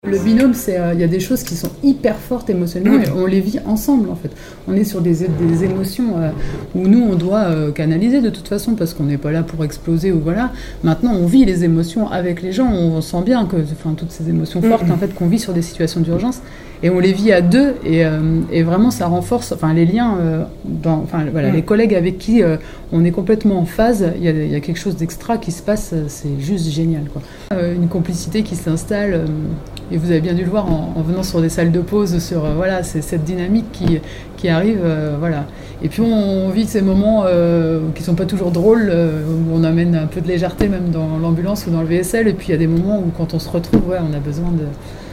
Le binôme, il y a des choses qui sont hyper fortes émotionnellement et on les vit ensemble en fait. On est sur des émotions où nous on doit canaliser de toute façon parce qu'on n'est pas là pour exploser ou voilà. Maintenant on vit les émotions avec les gens, on sent bien que toutes ces émotions fortes en fait qu'on vit sur des situations d'urgence et on les vit à deux et vraiment ça renforce les liens, les collègues avec qui on est complètement en phase, il y a quelque chose d'extra qui se passe, c'est juste génial quoi. Une complicité qui s'installe. Et vous avez bien dû le voir en venant sur des salles de pause, c'est cette dynamique qui arrive. Et puis on vit ces moments qui ne sont pas toujours drôles, où on amène un peu de légèreté même dans l'ambulance ou dans le VSL. Et puis il y a des moments où quand on se retrouve, on a besoin